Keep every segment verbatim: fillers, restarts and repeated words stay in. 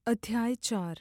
अध्याय चार।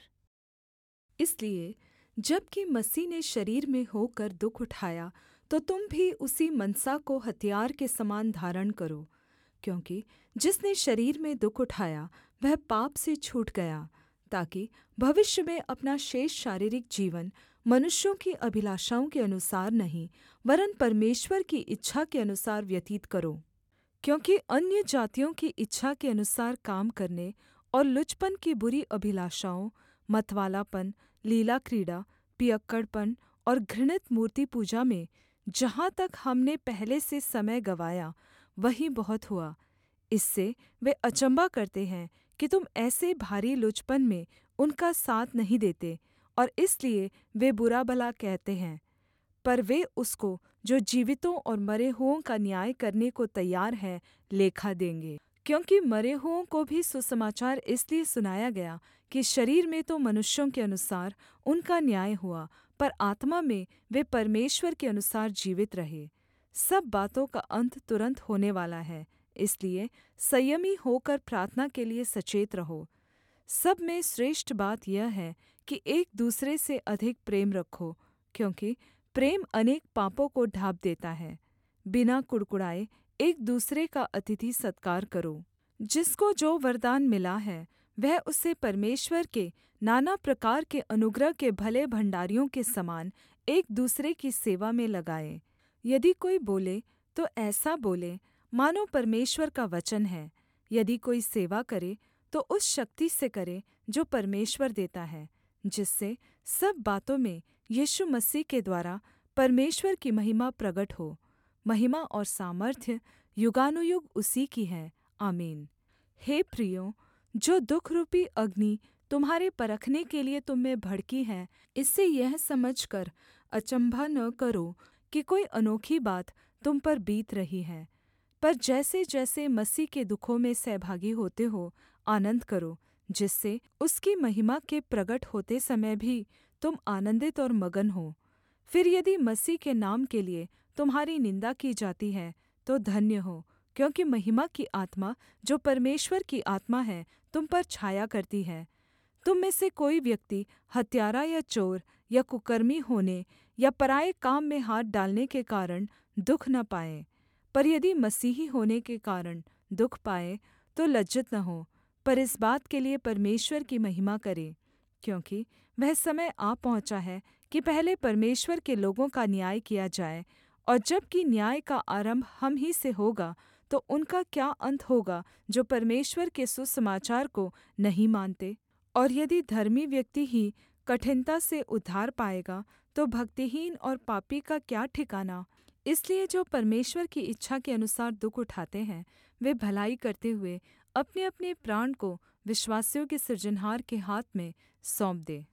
इसलिए जबकि मसीह ने शरीर में होकर दुःख उठाया, तो तुम भी उसी मनसा को हथियार के समान धारण करो। क्योंकि जिसने शरीर में दुःख उठाया वह पाप से छूट गया, ताकि भविष्य में अपना शेष शारीरिक जीवन मनुष्यों की अभिलाषाओं के अनुसार नहीं, वरन् परमेश्वर की इच्छा के अनुसार व्यतीत करो। क्योंकि अन्यजातियों की इच्छा के अनुसार काम करने और लुचपन की बुरी अभिलाषाओं, मतवालापन, लीला क्रीड़ा, पियक्कड़पन और घृणित मूर्तिपूजा में जहाँ तक हमने पहले से समय गँवाया, वही बहुत हुआ। इससे वे अचम्भा करते हैं कि तुम ऐसे भारी लुचपन में उनका साथ नहीं देते, और इसलिए वे बुरा भला कहते हैं। पर वे उसको जो जीवितों और मरे हुओं का न्याय करने को तैयार है लेखा देंगे। क्योंकि मरे हुओं को भी सुसमाचार इसलिए सुनाया गया कि शरीर में तो मनुष्यों के अनुसार उनका न्याय हुआ, पर आत्मा में वे परमेश्वर के अनुसार जीवित रहे। सब बातों का अंत तुरन्त होने वाला है, इसलिए संयमी होकर प्रार्थना के लिए सचेत रहो। सब में श्रेष्ठ बात यह है कि एक दूसरे से अधिक प्रेम रखो, क्योंकि प्रेम अनेक पापों को ढाँप देता है। बिना कुढ़कुढ़ाए एक दूसरे का अतिथि सत्कार करो। जिसको जो वरदान मिला है, वह उसे परमेश्वर के नाना प्रकार के अनुग्रह के भले भण्डारियों के समान एक दूसरे की सेवा में लगाए। यदि कोई बोले तो ऐसा बोले मानो परमेश्वर का वचन है। यदि कोई सेवा करे तो उस शक्ति से करे जो परमेश्वर देता है, जिससे सब बातों में यीशु मसीह के द्वारा परमेश्वर की महिमा प्रगट हो। महिमा और सामर्थ्य युगानुयुग उसी की है। आमीन। हे प्रियो, जो दुःखरूपी अग्नि तुम्हारे परखने के लिए तुम में भड़की है, इससे यह समझकर अचम्भा न करो कि कोई अनोखी बात तुम पर बीत रही है। पर जैसे-जैसे मसीह के दुखों में सहभागी होते हो, आनन्द करो, जिससे उसकी महिमा के प्रगट होते समय भी तुम आनन्दित और मगन हो। फिर यदि मसीह के नाम के लिए तुम्हारी निन्दा की जाती है, तो धन्य हो, क्योंकि महिमा की आत्मा जो परमेश्वर की आत्मा है तुम पर छाया करती है। तुम में से कोई व्यक्ति हत्यारा या चोर या कुकर्मी होने या पराए काम में हाथ डालने के कारण दुःख न पाए। पर यदि मसीही होने के कारण दुःख पाए तो लज्जित न हो, पर इस बात के लिए परमेश्वर की महिमा करे। क्योंकि वह समय आ पहुँचा है कि पहले परमेश्वर के लोगों का न्याय किया जाए, और जबकि न्याय का आरम्भ हम ही से होगा, तो उनका क्या अंत होगा जो परमेश्वर के सुसमाचार को नहीं मानते। और यदि धर्मी व्यक्ति ही कठिनता से उद्धार पाएगा, तो भक्तिहीन और पापी का क्या ठिकाना। इसलिए जो परमेश्वर की इच्छा के अनुसार दुःख उठाते हैं, वे भलाई करते हुए अपने-अपने प्राण को विश्वासयोग्य सृजनहार के हाथ में सौंप दें।